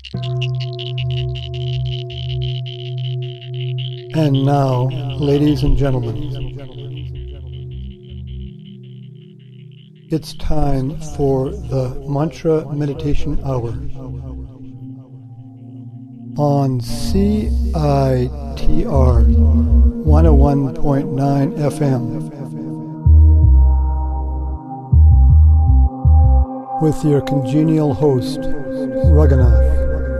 And now, ladies and gentlemen, it's time for the Mantra Meditation Hour on CITR 101.9 FM with your congenial host, Raghunath.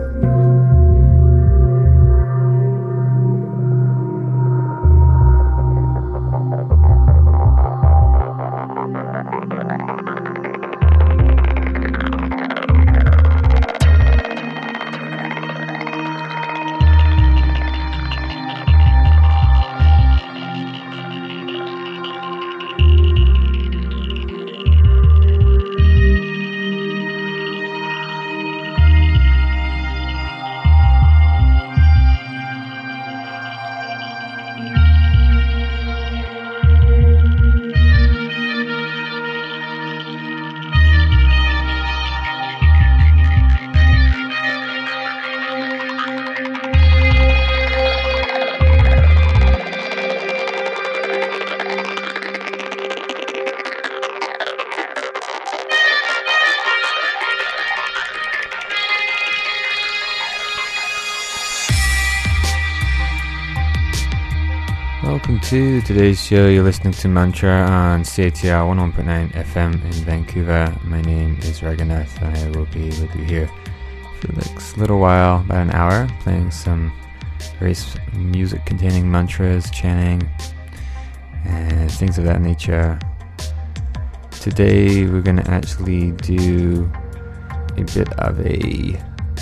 Welcome to today's show. You're listening to Mantra on CITR 101.9 FM in Vancouver. My name is Raghunath and I will be with you here for the next little while, about an hour, playing some various music containing mantras, chanting, and things of that nature. Today we're going to actually do a bit of a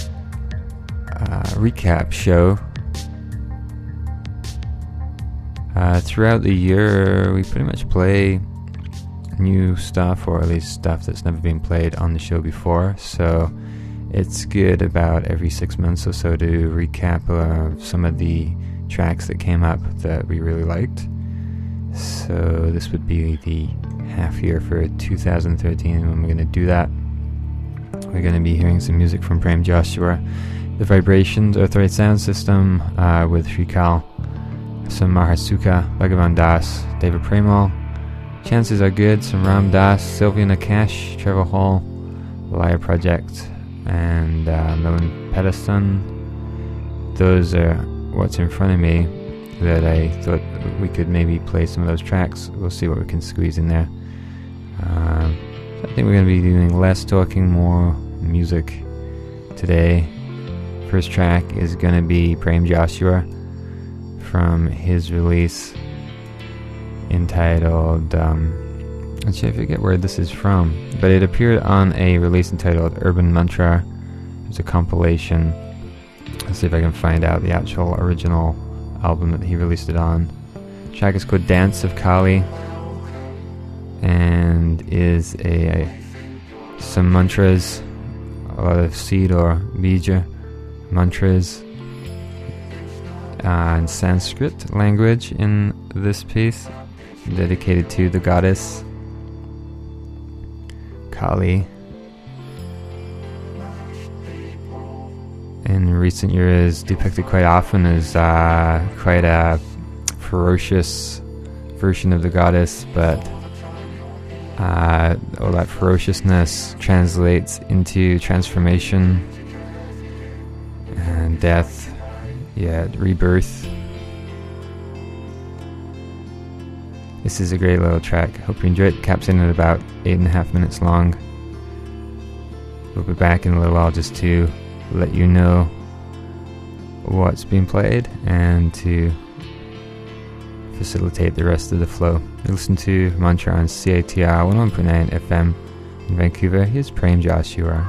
recap show. Throughout the year, we pretty much play new stuff, or at least stuff that's never been played on the show before. So it's good about every 6 months or so to recap some of the tracks that came up that we really liked. So this would be the half year for 2013 when we're going to do that. We're going to be hearing some music from Prem Joshua, The Vibrations, Earthright Sound System with Shrikal, some Mahasuka, Bhagavan Das, David Premal, Chances Are Good, some Ram Das, Sylvia Nakash, Trevor Hall, The Liar Project, and Milan Pedersen. Those are what's in front of me that I thought we could maybe play some of those tracks. We'll see what we can squeeze in there. So I think we're going to be doing less talking, more music today. First track is going to be Prem Joshua from his release entitled, actually I forget where this is from, but it appeared on a release entitled Urban Mantra. It's a compilation. Let's see if I can find out the actual original album that he released it on. The track is called Dance of Kali and is some mantras, a lot of seed or bija mantras in Sanskrit language in this piece, dedicated to the goddess Kali. In recent years, depicted quite often as quite a ferocious version of the goddess, but all that ferociousness translates into transformation and death. Rebirth. This is a great little track. Hope you enjoy it. Caps in at about 8.5 minutes long. We'll be back in a little while just to let you know what's being played and to facilitate the rest of the flow. You listen to Mantra on CITR 101.9 FM in Vancouver. Here's Prem Joshua.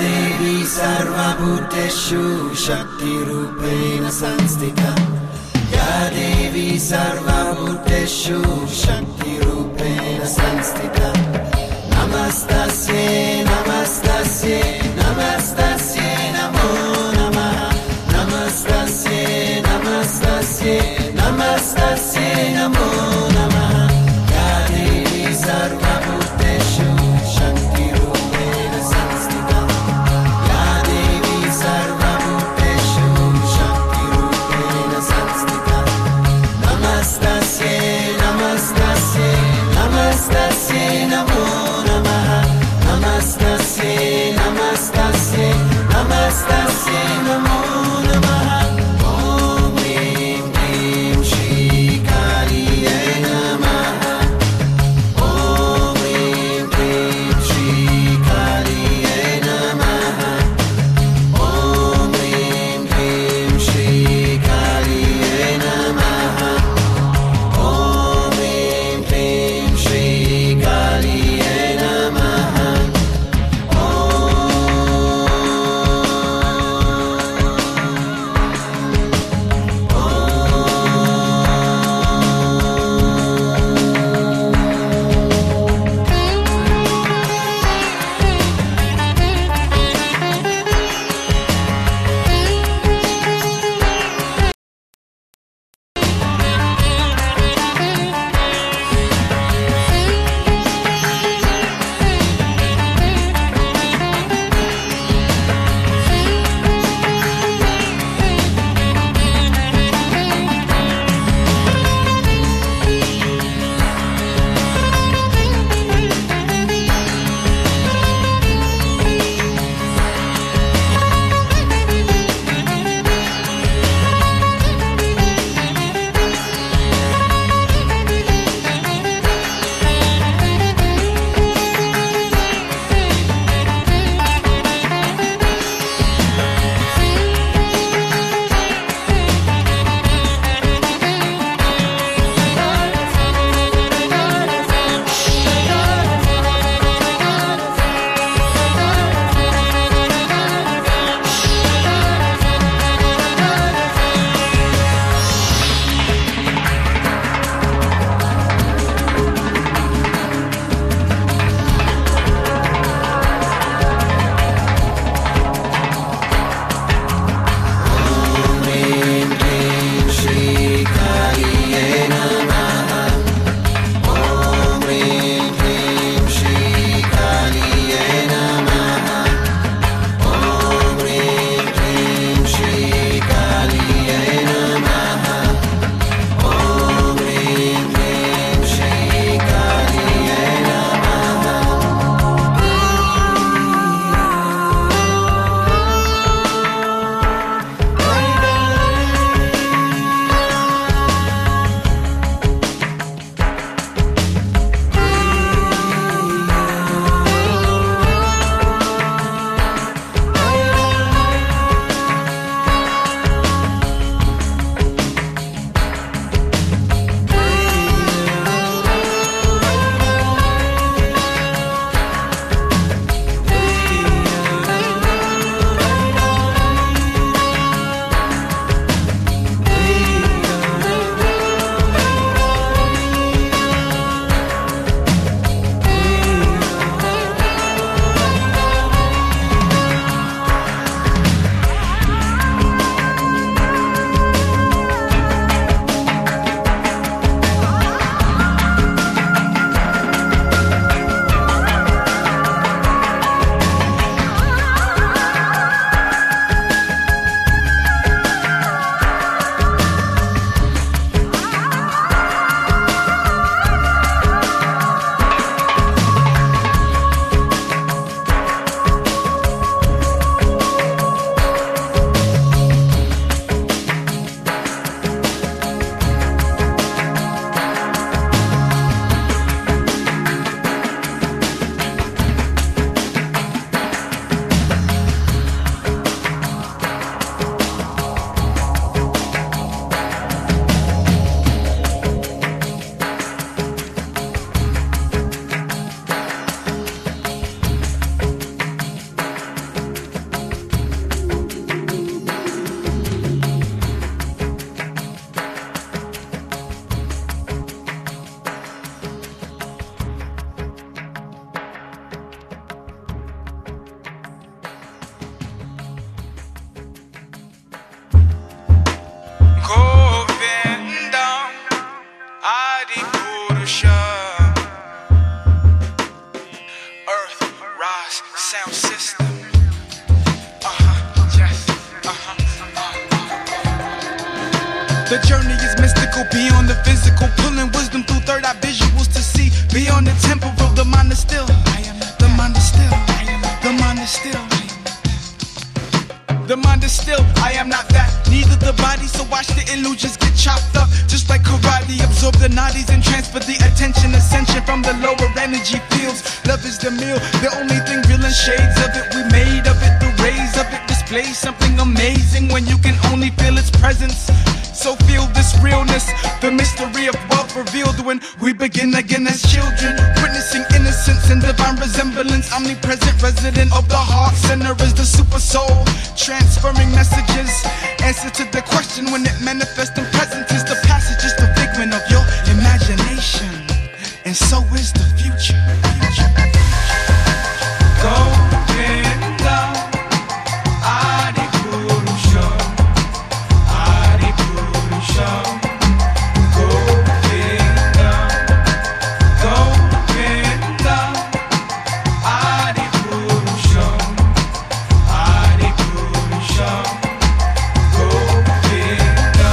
देवी सर्वभूतेषु शक्तिरूपेण संस्थिता या देवी सर्वभूतेषु शक्तिरूपेण संस्थिता नमस्तस्यै नमस्तस्यै नमस्तस्यै नमो नमः नमस्तस्यै नमस्तस्यै नमस्तस्यै नमो नमः या देवी सर्वभूतेषु शक्तिरूपेण संस्थिता या देवी सर्वभूतेषु शक्तिरूपेण संस्थिता नमस्तस्यै नमस्तस्यै नमस्तस्यै नमो नमः नमस्तस्यै नमस्तस्यै नमस्तस्यै नमो नमः ॐ ह्रीं क्लीं श्रीकार्यै नमः ॐ ह्रीं क्लीं श्रीकार्यै नमः ॐ ह्रीं क्लीं श्रीकार्यै नमः ॐ ह्रीं क्लीं श्रीकार्यै नमः ॐ The journey is mystical, beyond the physical, pulling wisdom through third eye visuals to see beyond the temporal. The mind is still, the mind is still, the mind is still. The mind is still, I am not that, neither the body, so watch the illusions get chopped up. Just like karate, absorb the nadis and transfer the attention, ascension from the lower energy fields. Love is the meal, the only thing real in shades of it. We made of it, the rays of it display something amazing when you can only feel its presence. So feel this realness, the mystery of wealth revealed when we begin again as children, witnessing innocence and divine resemblance. Omnipresent resident of the heart center is the super soul, transferring messages. Answer to the question when it manifests in presence is the passage, is the figment of your imagination, and so is the future. Govinda, Adi Purusha, Adi Purusha. Govinda, Govinda, Adi Purusha, Adi Purusha. Govinda.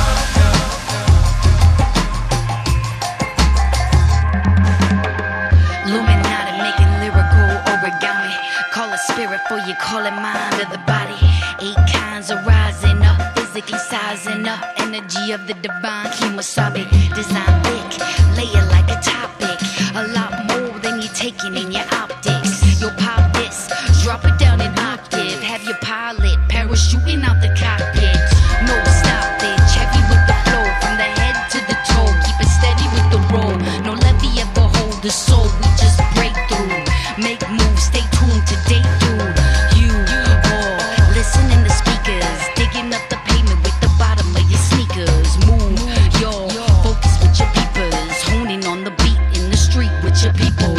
Illuminati making lyrical origami. Call it spirit for you, call it mind of the body. 8 kinds of rising up, physically sizing up. Energy of the divine Kimasabi. Design thick, lay it like a topic. A lot more than you're taking in your optics. You'll pop this, drop it down in octave. Have your pilot parachuting out the cockpit. No stoppage, heavy with the flow. From the head to the toe, keep it steady with the roll. No levy ever hold the soul, we just break through. Make moves, stay tuned to date through. You all listen in the speakers, digging up the pavement with the bottom of your sneakers. Move your focus with your peepers, honing on the beat in the street with your people.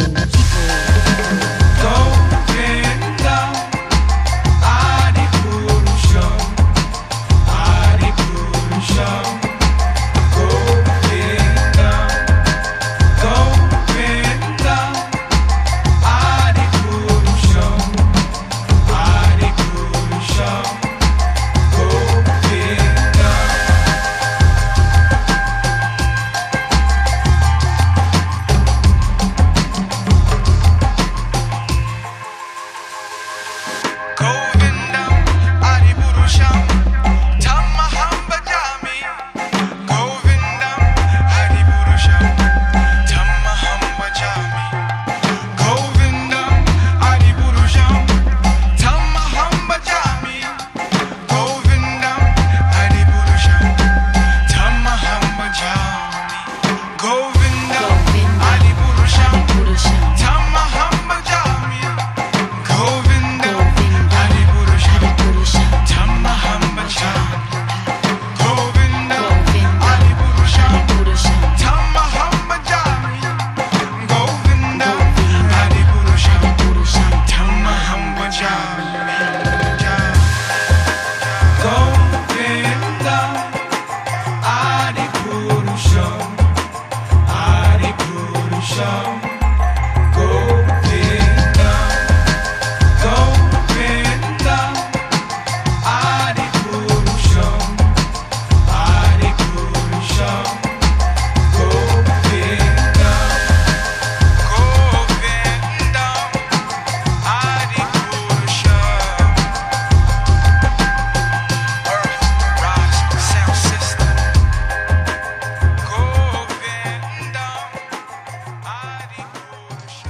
Govinda, Adi Purusha, Adi Purusha. Govinda, Govinda, Adi Purusha, Adi Purusha. Govinda. Govinda, Adi Purusha, Tamaham Bajami. Govinda, Adi Purusha, Tamaham Bajami. Govinda, Adi Purusha, Tamaham Bajami. Govinda, Adi Purusha, Tamaham Bajami. Govinda, Adi Purusha, Tamaham Bajami. Govinda, Adi Purusha, Tamaham Bajami. Govinda, Adi Purusha, Tamaham Bajami. Govinda, Adi Purusha, Tamaham Bajami. Govinda, Adi Purusha, Adi Purusha. Govinda, Govinda, Adi Purusha, Adi Purusha. Govinda, Govinda, Adi Purusha. Earth, Rise, Sound System. Govinda, Adi Purusha.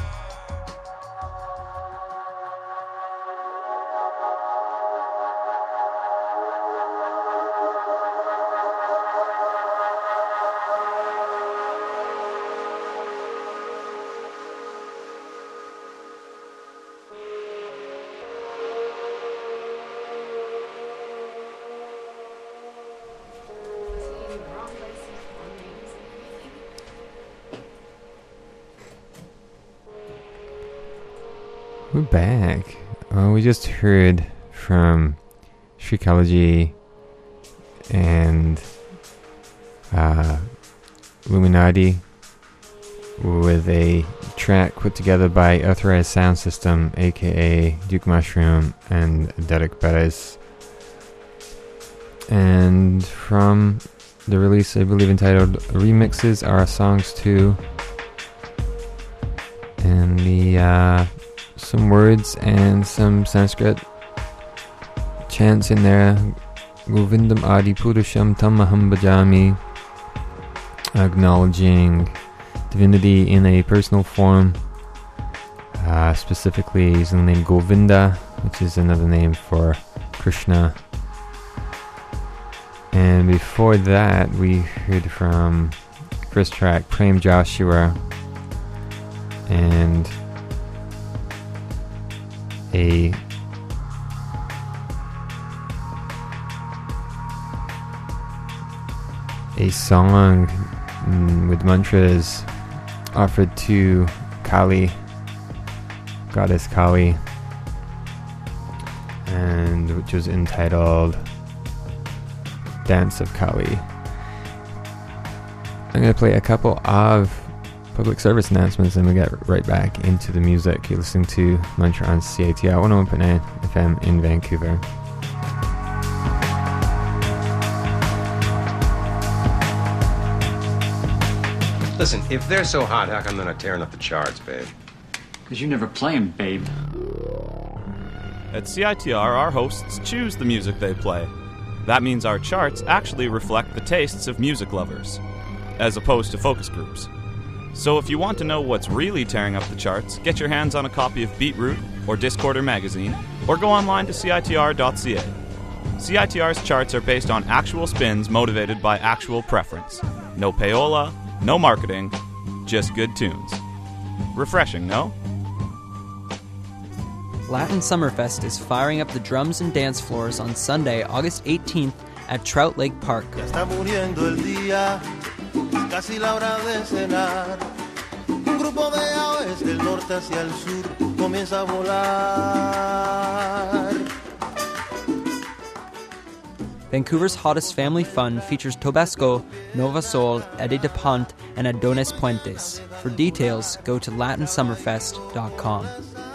We're back. We just heard from Shrikalaji and Illuminati with a track put together by Authorized Sound System, aka Duke Mushroom and Derek Perez. And from the release, I believe, entitled Remixes Are Songs Too. And the some words and some Sanskrit chants in there. Govindam Adi Purusham Tamaham Bhajami, acknowledging divinity in a personal form, specifically using the name Govinda, which is another name for Krishna. And before that, we heard from first track Prem Joshua and a song with mantras offered to Kali, goddess Kali, and which was entitled Dance of Kali. I'm going to play a couple of public service announcements and we'll get right back into the music. You're listening to Mantra on CITR 101.9 FM in Vancouver. Listen, if they're so hot, how come they're not tearing up the charts, babe? Because you never play 'em, babe. At CITR, our hosts choose the music they play. That means our charts actually reflect the tastes of music lovers, as opposed to focus groups. So if you want to know what's really tearing up the charts, get your hands on a copy of Beatroot or Discorder magazine, or go online to CITR.ca. CITR's charts are based on actual spins motivated by actual preference. No payola, no marketing, just good tunes. Refreshing, no? Latin Summerfest is firing up the drums and dance floors on Sunday, August 18th at Trout Lake Park. Vancouver's hottest family fun features Tobasco, Nova Sol, Eddie DePont, and Adonis Puentes. For details, go to latinsummerfest.com.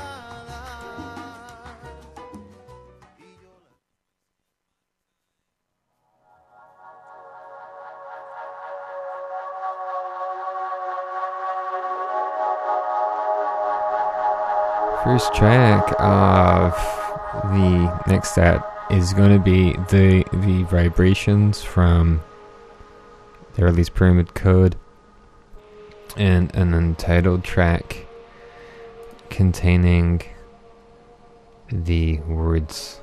First track of the next set is going to be the Vibrations from their release Pyramid Code, and an untitled track containing the words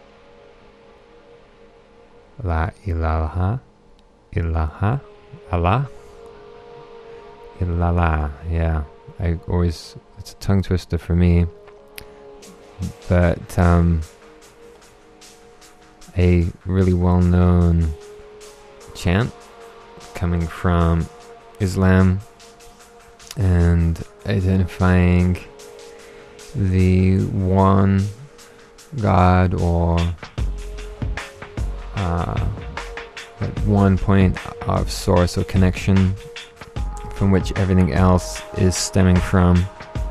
La ilaha, ilaha, Allah, ilala. Yeah, it's a tongue twister for me, but a really well-known chant coming from Islam and identifying the one God, or that one point of source or connection from which everything else is stemming from.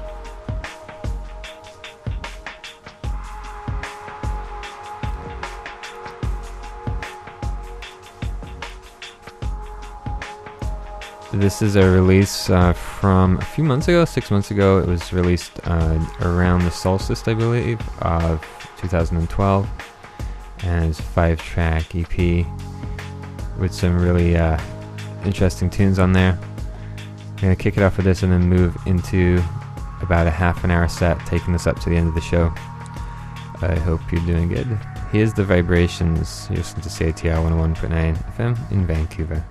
This is a release from a few months ago, 6 months ago. It was released around the solstice, I believe, of 2012. And it's a 5-track EP with some really interesting tunes on there. I'm going to kick it off with this and then move into about a half an hour set, taking this up to the end of the show. I hope you're doing good. Here's the Vibrations. You listen to CITR 101.9 FM in Vancouver.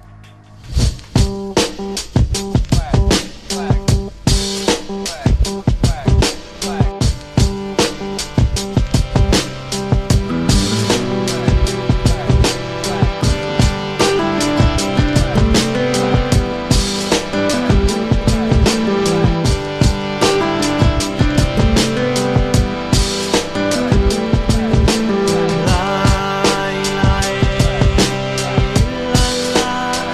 La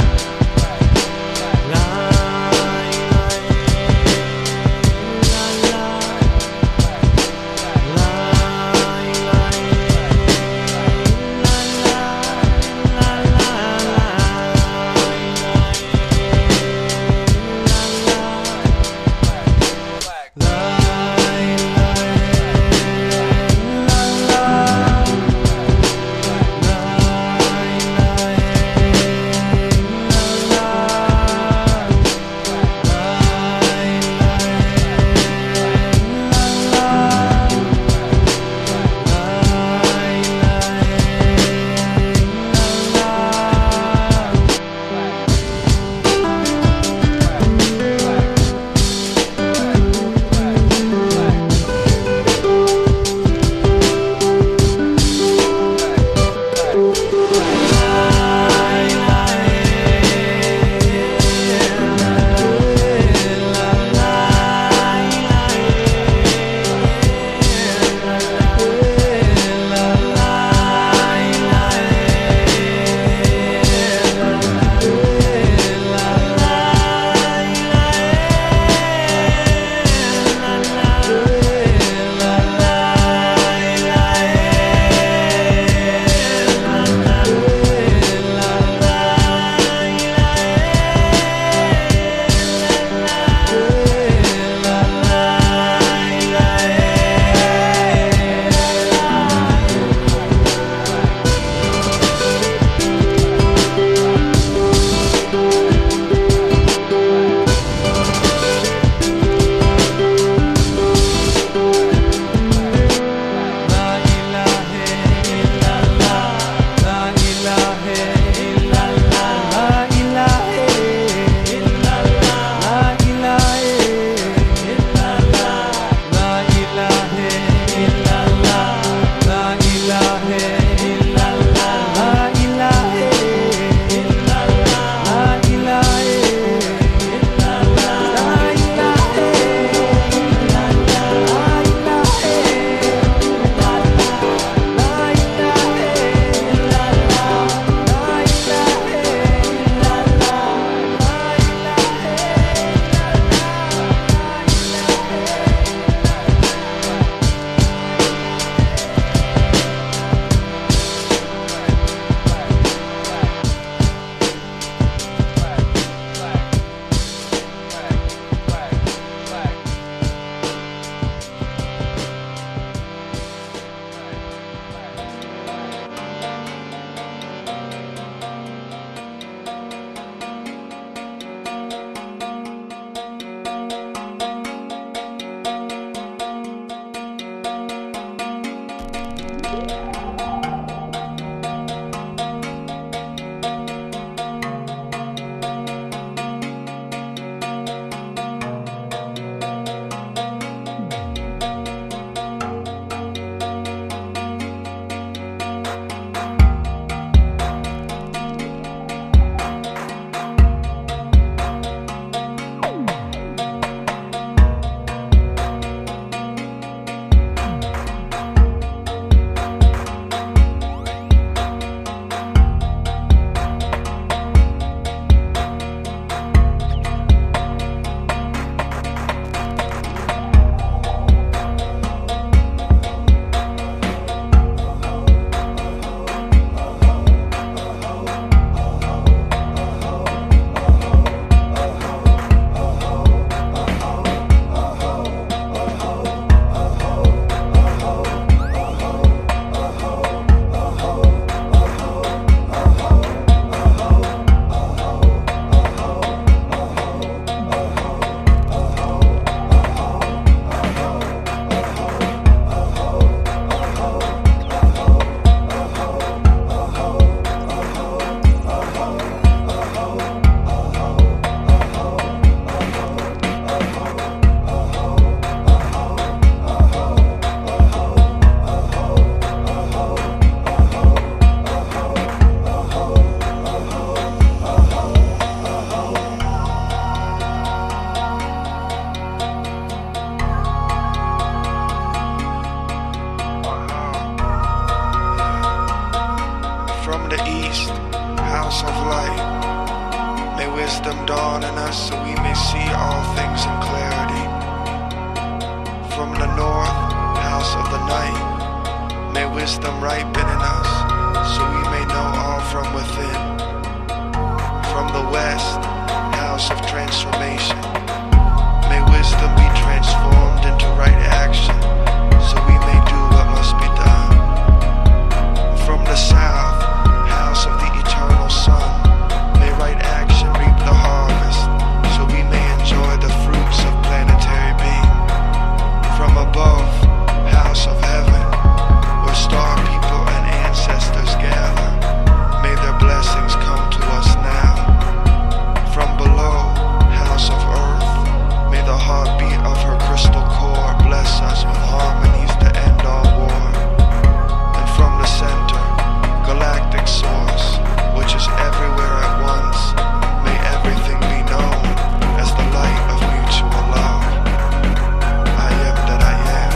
From the east, house of light, may wisdom dawn in us so we may see all things in clarity. From the north, house of the night, may wisdom ripen in us so we may know all from within. From the west, house of transformation, may wisdom be transformed into right action so we may do what must be done. From the south, house of the eternal sun, may right action reap the harvest so we may enjoy the fruits of planetary being. From above, house of heaven, where star people and ancestors gather, may their blessings come to us now. From below, house of earth, may the heartbeat of her crystal core bless us with harmonies to end all war. And from the center, galactic source, which is everywhere at once, may everything be known as the light of mutual love. I am that I am.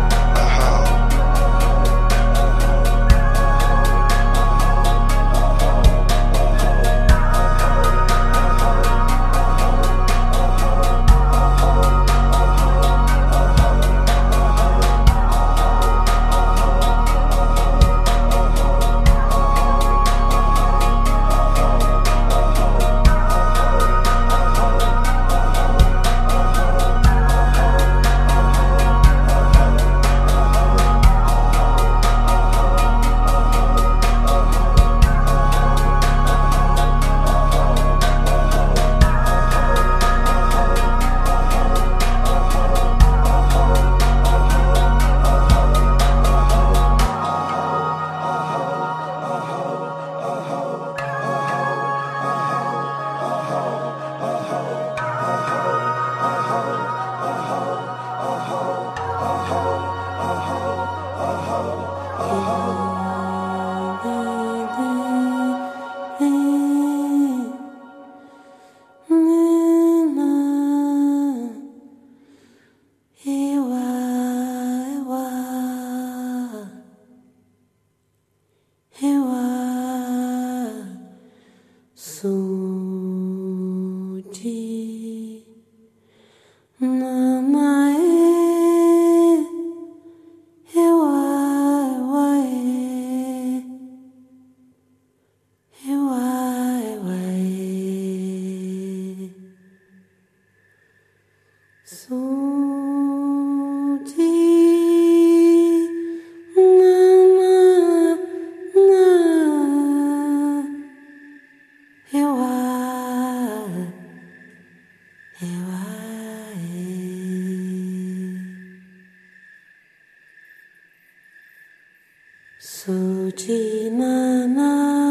Suci mana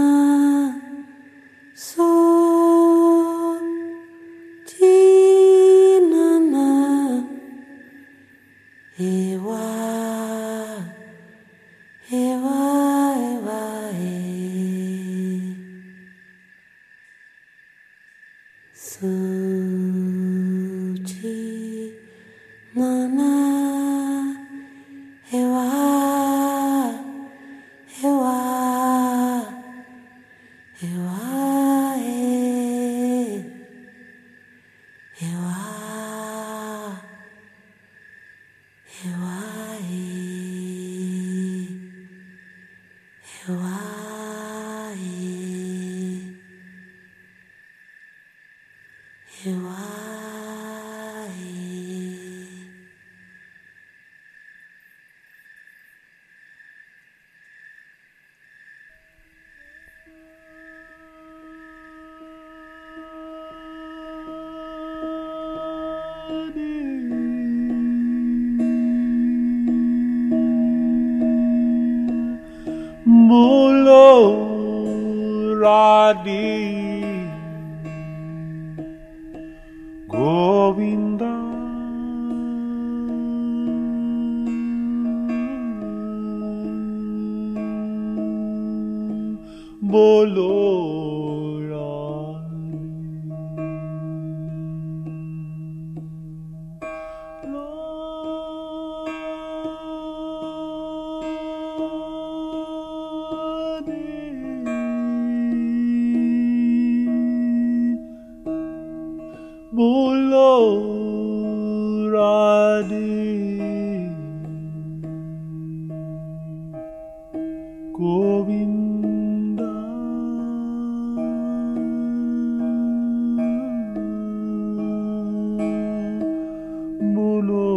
so ti nana ewa ewa ewa suci nana ewa ewa ewa ewa ewa ewa ewa Radhi Govinda Bolo Radhi bolo Radhe Govinda bolo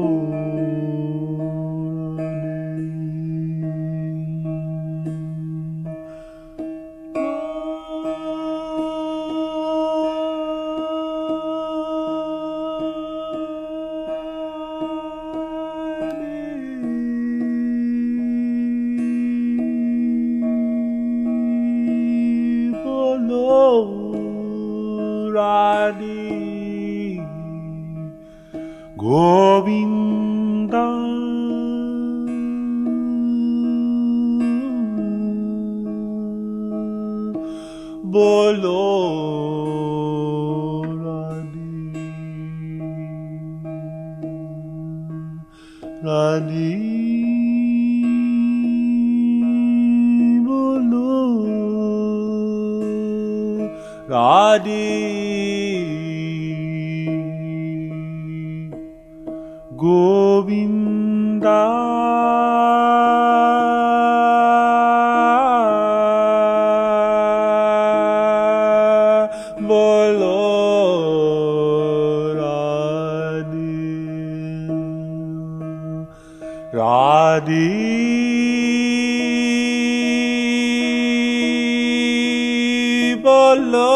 Radhe Govinda bolo Radhe Radhe bolo Radhe Govinda bolo Radhe Radhe bolo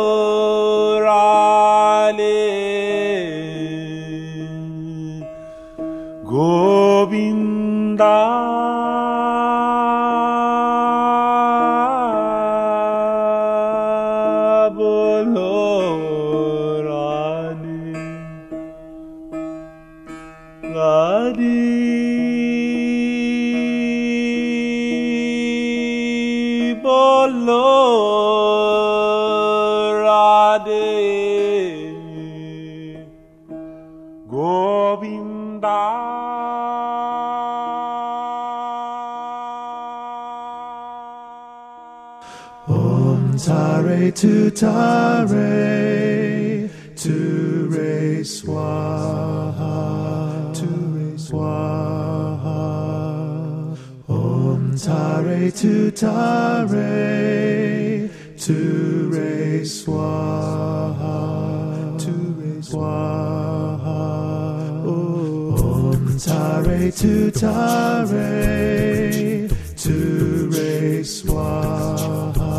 Govinda bolo Radhe Radhe bolo Radhe Govinda Tare to tare, to re swaha, to re swaha. Om tare to tare, to re swaha, to re swaha. Om tare to tare, to re swaha.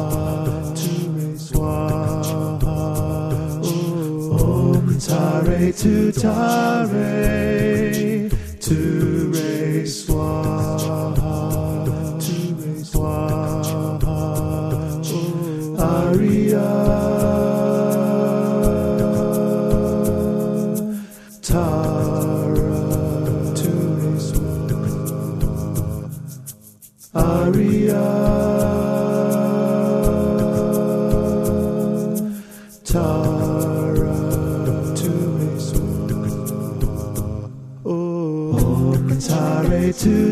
Tare to tare, to re swaha, to re swaha. Arya Tara, to re swaha. Arya Tara. Tare to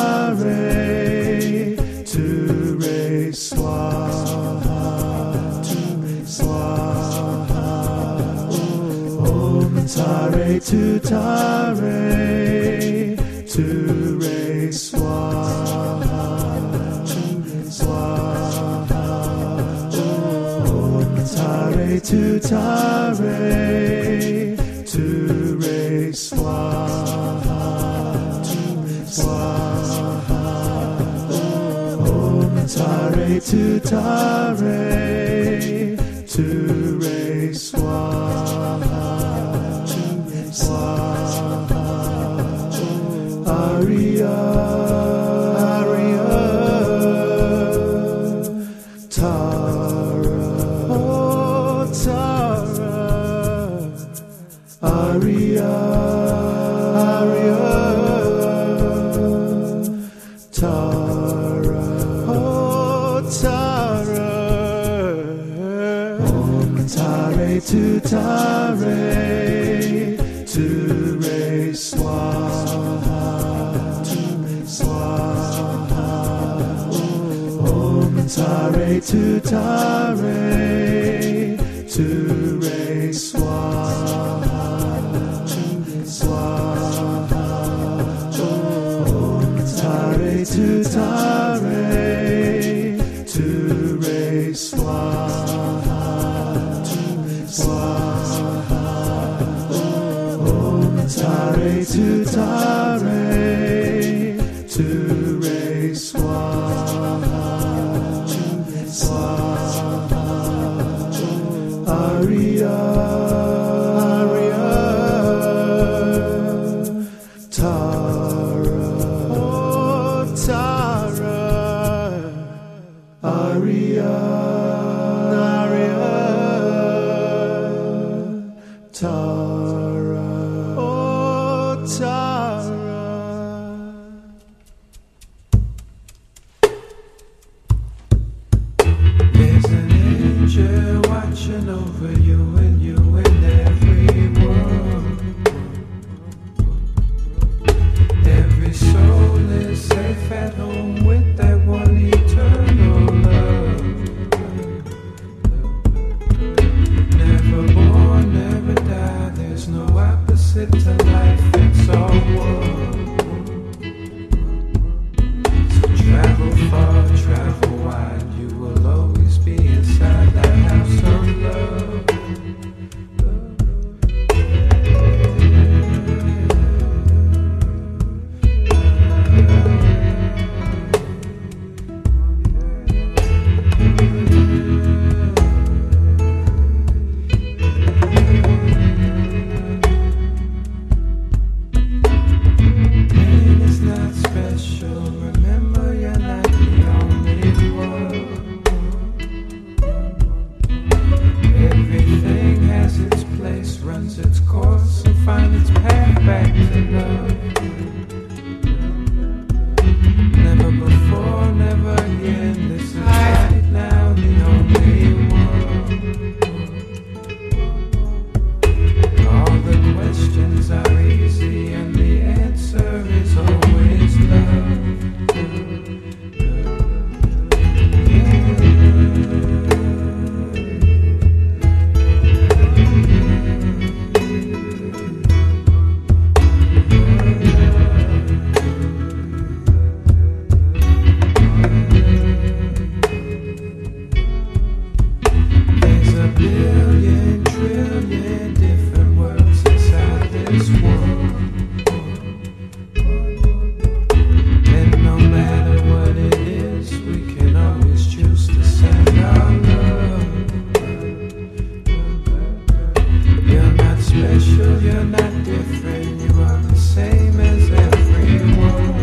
tare, to re swaha, to re swaha. Om tare to tare, to re swaha, to re swaha. Om tare to tare, to re swaha. Swaha. Om tare to tare, to re swaha, to re swaha. Arya Tara, oh Tara. Arya Tara, oh Tara. Om tare to tare, to re swaha, to re swaha. Om tare to tare, to re swaha, swaha. Om tare tu re swaha, swaha. Om tare tu re swaha, swaha. Aria, Tara, oh Tara, Aria, Tara, oh Tara. There's an angel watching over you and everyone. Every soul is safe at home with that one eternal love. Never born, never die. There's no opposite to life. It's all one. So travel far, travel wide. You will always be inside that house of love. Pain is not special. Remember, you're not the only one. Everything has its place, runs its course, and finds its path back to love. Never before, never again. This is right now the only one. All the questions are easy, and the answer is always love. There's a billion, trillion different worlds inside this world. And no matter what it is, we can always choose to send our love. You're not special, you're not different. You are the same as everyone.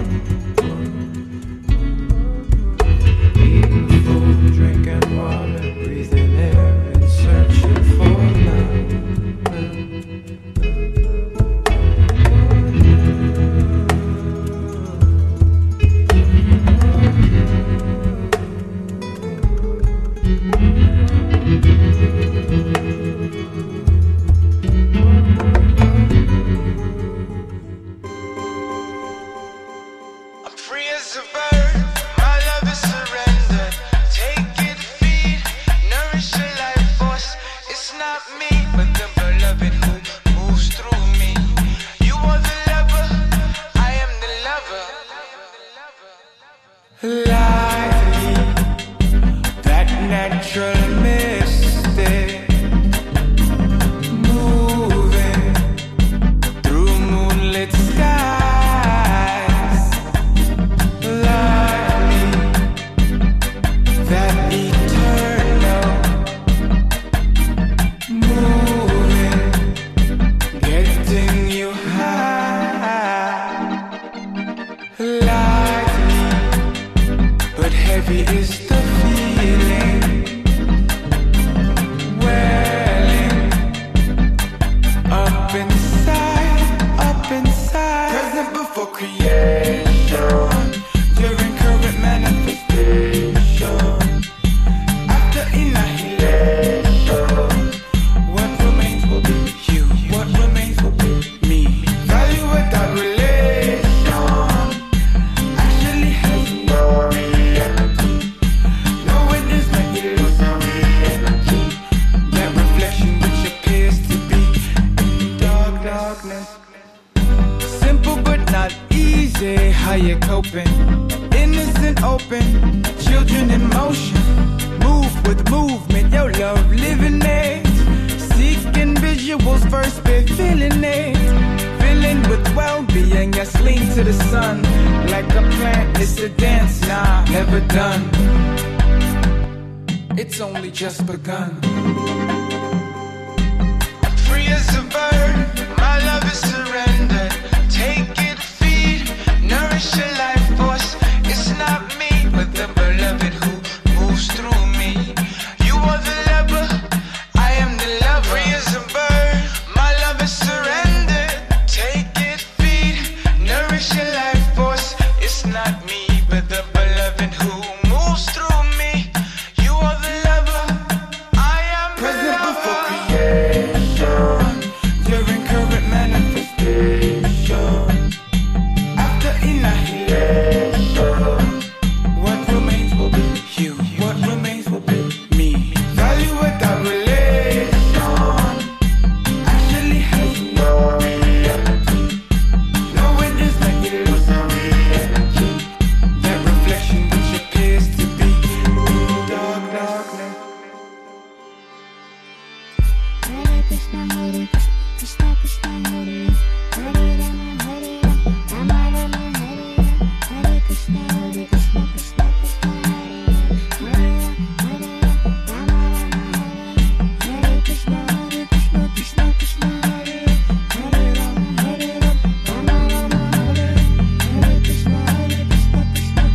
Eating food, drinking water, breathing air, and searching for love. I'm free as a bird, my love is surrendered. Take it, feed, nourish your life force. It's not me, but the beloved who moves through me. You are the lover, I am the lover. Lively, that natural mystic, moving through moonlit skies. Lively, that eternal, moving, getting you high. Lively, but heavy is the feeling, welling up inside, present before creation, during current manifestation, after annihilation. What remains will be you, what remains will be me. Value without relation actually has no reality. let's lean to the sun. Like a plant, it's a dance, nah, never done. It's only just begun. Free as a bird, my love is surrendered. Take it, feed, nourish your life force. It's not me, but the beloved who moves through me. You are the lover, I am the lover. Free as a bird, my love is surrendered. Take it, feed, nourish your life force. It's not me, but the beloved who moves through me. You are the lover, I am the Present lover. before creation, during current manifestation, after annihilation, what remains will be you, what remains will be me. Value without relation actually has no reality. Knowing is like illusory, that reflection which appears to be darkness. Hare Krishna, Krishna Krishna, Hare Hare Rama, Hare Rama, Rama Rama, Hare Hare Krishna, Krishna Krishna, Hare Hare Rama, Rama, Hare Krishna, Krishna Krishna, Hare Hare Rama, Rama Rama, Hare Krishna, Krishna Krishna,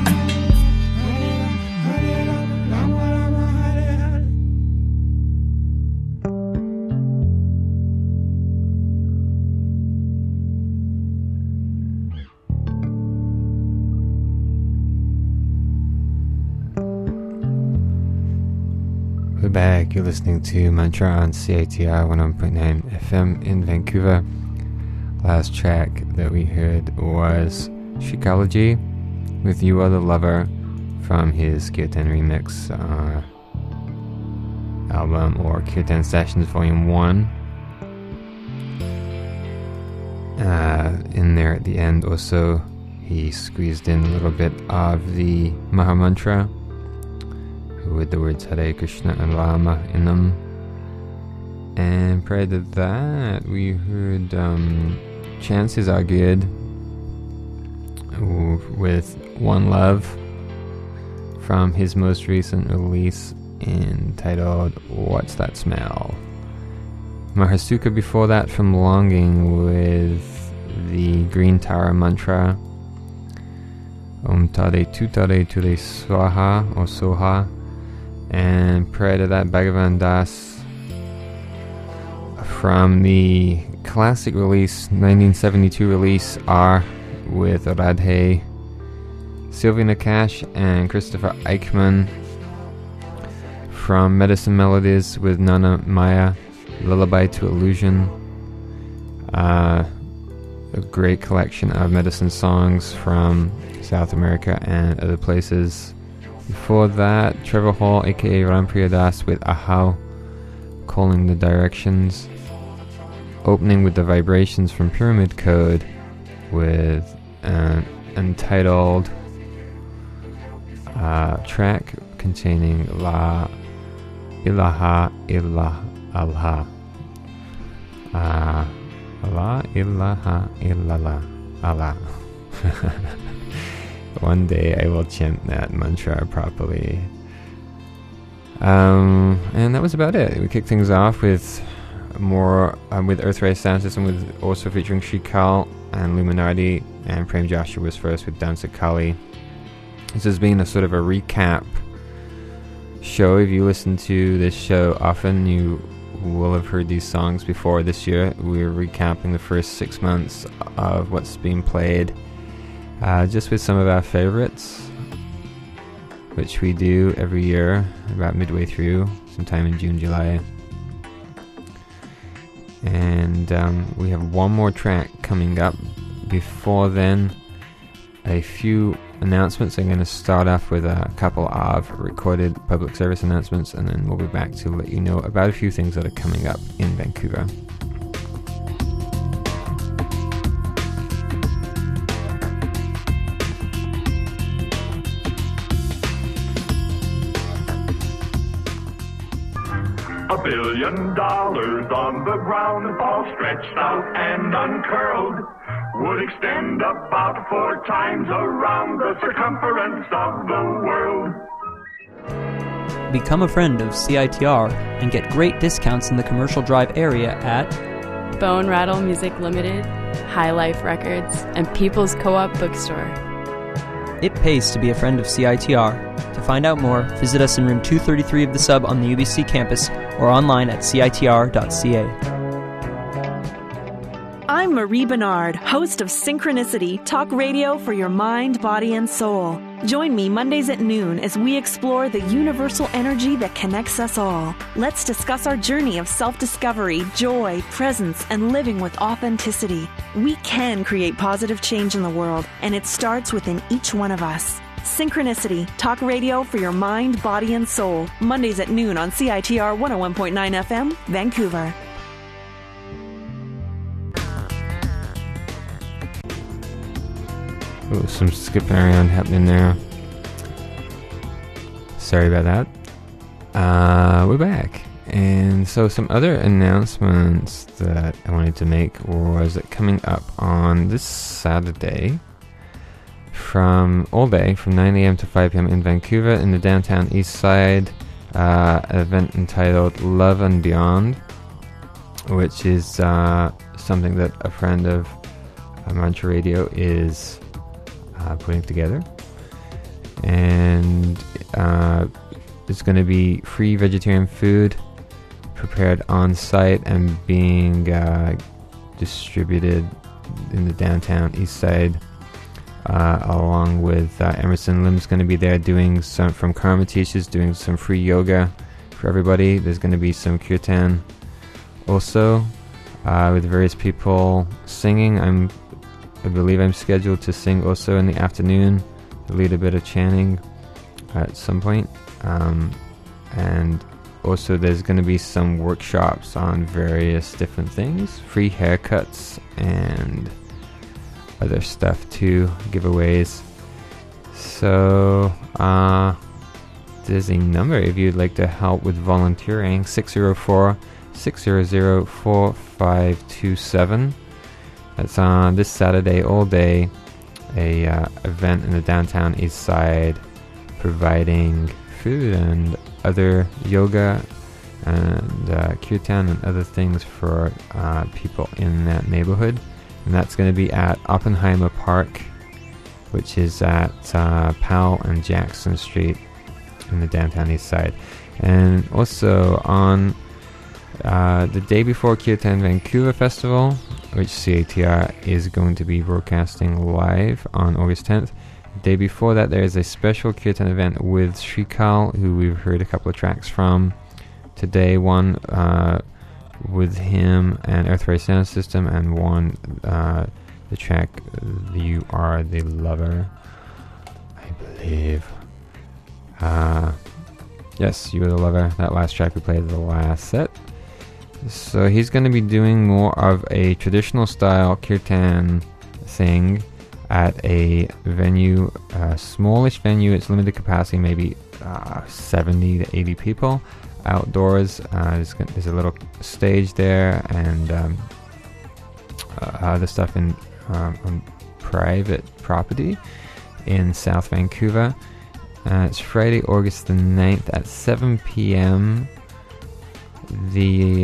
Hare Rama, Rama Rama, Hare. We're back. You're listening to Mantra on CITR 101.9 FM in Vancouver. Last track that we heard was Shikalaji with You Are the Lover from his Kirtan Remix album, or Kirtan Sessions Volume 1. In there at the end also he squeezed in a little bit of the Maha Mantra with the words Hare Krishna and Rama in them. And prior to that we heard Chances Are Good with One Love from his most recent release entitled What's That Smell? Mahasuka before that from Longing with the Green Tower Mantra Om Tade Tutade Tude Swaha or Soha. And prior to that, Bhagavan Das from the classic release, 1972 release, R with Radhe, Sylvia Nakash and Christopher Eichmann from Medicine Melodies with Nana Maya, Lullaby to Illusion, a great collection of medicine songs from South America and other places. Before that, Trevor Hall aka Rampriya Das with Ahau, Calling the Directions, opening with the Vibrations from Pyramid Code with an entitled track containing La Ilaha Illa Allah. La Ilaha Illallah Allah. One day I will chant that mantra properly. And that was about it. We kicked things off with more with Earthrise Sound System, with also featuring Shikal and Luminati, and Prem Joshua was first with Dansa Kali. This has been a sort of a recap show. If you listen to this show often, you will have heard these songs before. This year we're recapping the first 6 months of what's been played, just with some of our favorites, which we do every year about midway through, sometime in June, July. And we have one more track coming up. Before then, a few announcements. I'm going to start off with a couple of recorded public service announcements, and then we'll be back to let you know about a few things that are coming up in Vancouver. $1 billion on the ground, all stretched out and uncurled. would extend about 4 times around the circumference of the world. Become a friend of CITR and get great discounts in the Commercial Drive area at Bone Rattle Music Limited, High Life Records, and People's Co-op Bookstore. It pays to be a friend of CITR. To find out more, visit us in room 233 of the Sub on the UBC campus or online at citr.ca. I'm Marie Bernard, host of Synchronicity, talk radio for your mind, body, and soul. Join me Mondays at noon as we explore the universal energy that connects us all. Let's discuss our journey of self-discovery, joy, presence, and living with authenticity. We can create positive change in the world, and it starts within each one of us. Synchronicity, talk radio for your mind, body, and soul. Mondays at noon on CITR 101.9 FM, Vancouver. Oh, some skipping around happening there. Sorry about that. We're back. And so some other announcements that I wanted to make was that coming up on this Saturday all day from 9 a.m. to 5 p.m. in Vancouver in the downtown east side, an event entitled Love and Beyond, which is something that a friend of Mantra Radio is putting together, and it's going to be free vegetarian food prepared on site and being distributed in the downtown east side, along with Emerson Lim's going to be there doing some, from Karma Teaches, doing some free yoga for everybody. There's going to be some kirtan also, with various people singing. I believe I'm scheduled to sing also in the afternoon, to lead a bit of chanting at some point. And also there's going to be some workshops on various different things, free haircuts and other stuff too, giveaways. So there's a number if you'd like to help with volunteering, 604-600-4527. That's on this Saturday all day, a event in the downtown east side providing food and other yoga and kirtan and other things for people in that neighborhood. And that's going to be at Oppenheimer Park, which is at Powell and Jackson Street in the downtown east side. And also on the day before Kirtan Vancouver Festival, which CITR is going to be broadcasting live on August 10th. The day before that, there is a special Kirtan event with Shrikal, who we've heard a couple of tracks from today. One with him and Earthrise Sound System, and one the track You Are the Lover, I believe. Yes, You Are the Lover. That last track we played the last set. So he's going to be doing more of a traditional style kirtan thing at a venue, a smallish venue. It's limited capacity, maybe 70 to 80 people outdoors. There's a little stage there and other stuff in on private property in South Vancouver. It's Friday, August the 9th at 7 p.m. The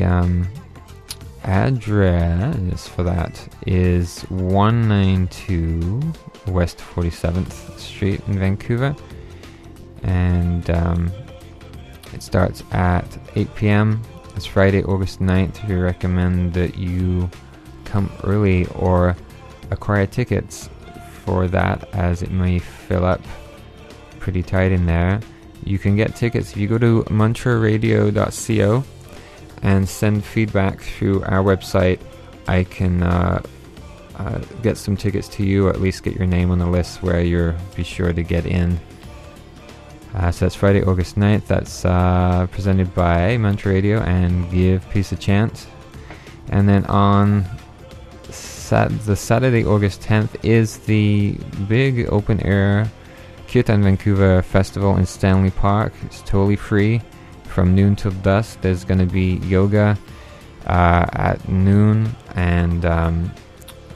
address for that is 192 West 47th Street in Vancouver, and it starts at 8 p.m. It's Friday, August 9th. We recommend that you come early or acquire tickets for that, as it may fill up pretty tight in there. You can get tickets if you go to mantraradio.co and send feedback through our website. I can get some tickets to you, or at least get your name on the list where you're be sure to get in. So that's Friday, August 9th. That's presented by Mantra Radio and Give Peace a Chant. And then on the Saturday, August 10th, is the big open-air Kirtan Vancouver Festival in Stanley Park. It's totally free. From noon till dusk, there's going to be yoga at noon, and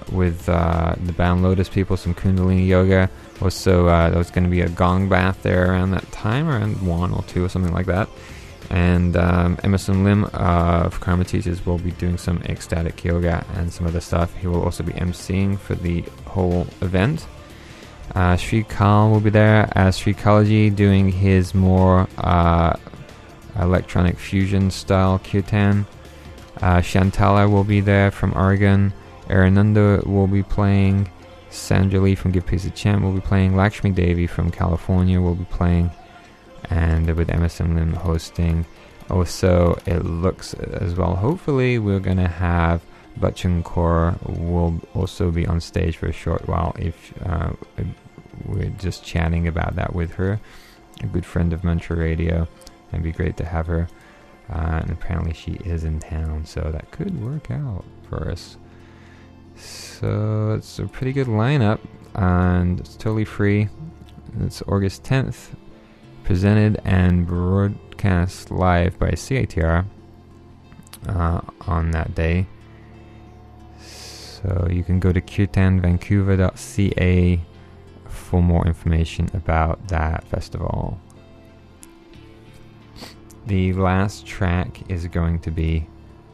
with the band Lotus people, some Kundalini yoga. Also, there was going to be a gong bath there around that time, around 1 or 2 or something like that. And Emerson Lim of Karma Teachers will be doing some ecstatic yoga and some other stuff. He will also be emceeing for the whole event. Sri Kal will be there as Sri Kalaji, doing his more electronic fusion style kirtan. Shantala will be there from Oregon. Arananda will be playing. Sandra Lee from Give Peace a Chant will be playing. Lakshmi Devi from California will be playing, and with Emerson Lim hosting. Also, it looks as well, hopefully we're going to have Bachchan Kaur will also be on stage for a short while. If we're just chatting about that with her, a good friend of Mantra Radio. It'd be great to have her, and apparently she is in town, so that could work out for us. So it's a pretty good lineup, and it's totally free. It's August 10th, presented and broadcast live by CITR on that day. So you can go to kirtanvancouver.ca for more information about that festival. The last track is going to be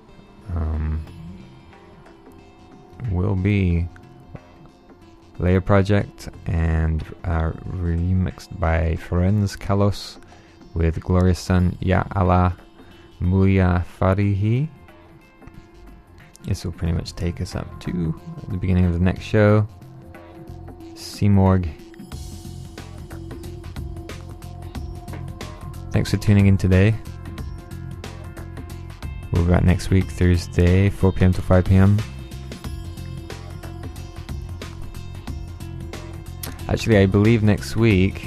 will be Leia Project and remixed by Ferenc Kalos with Glorious Sun Ya Allah Mulia Farihi. This will pretty much take us up to the beginning of the next show. Simorg. Thanks for tuning in today. We'll be back next week, Thursday, 4 p.m. to 5 p.m. Actually, I believe next week...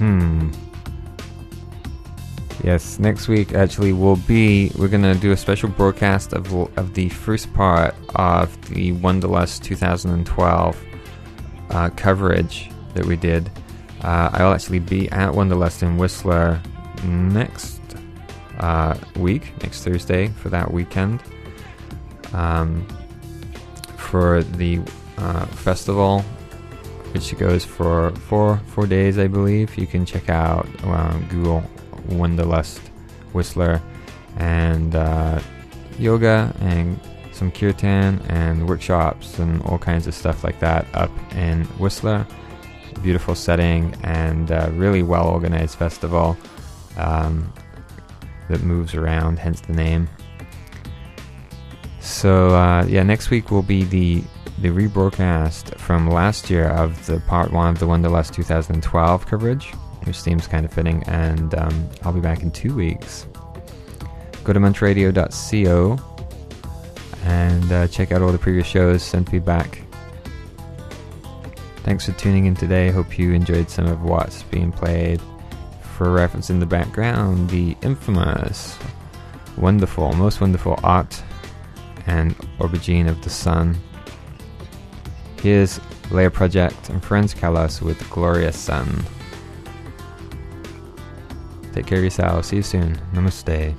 Yes, next week actually we're going to do a special broadcast of the first part of the Wanderlust 2012 coverage that we did. I'll actually be at Wanderlust in Whistler next week, next Thursday, for that weekend, for the festival, which goes for four days, I believe. You can check out Google Wanderlust Whistler, and yoga and some kirtan and workshops and all kinds of stuff like that up in Whistler. Beautiful setting and really well organized festival that moves around, hence the name. So next week will be the rebroadcast from last year of the part 1 of the Wanderlust 2012 coverage, which seems kind of fitting, and I'll be back in 2 weeks. Go to munchradio.co and check out all the previous shows, send feedback. Thanks for tuning in today. Hope you enjoyed some of what's being played. For reference in the background, the infamous, wonderful, most wonderful Art and Aubergine of the Sun. Here's Leia Project and Ferenc Kalos with Glorious Sun. Take care of yourself. See you soon. Namaste.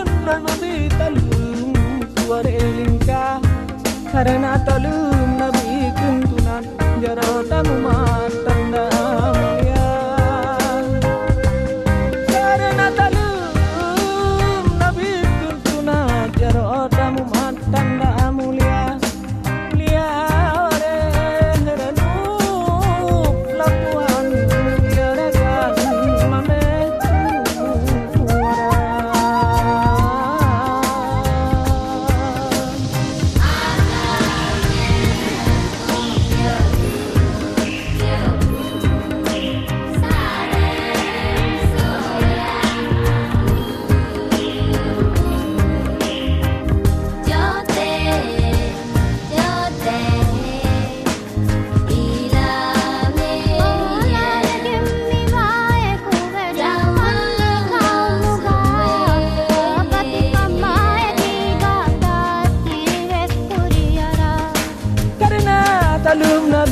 Karena tak lum Nabi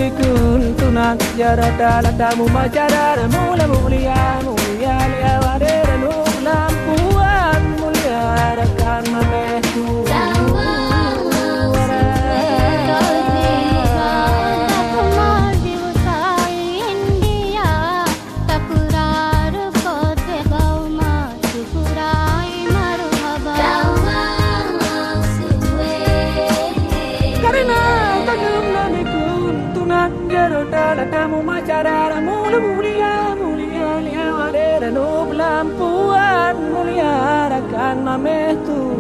kuntunan jarada ladamu majarada mula mulia mulia lia wadera nu lampuan mulia rakan mametu Ladamu majarada mula mulia mulia lia wadera nu lampuan mulia rakan mametu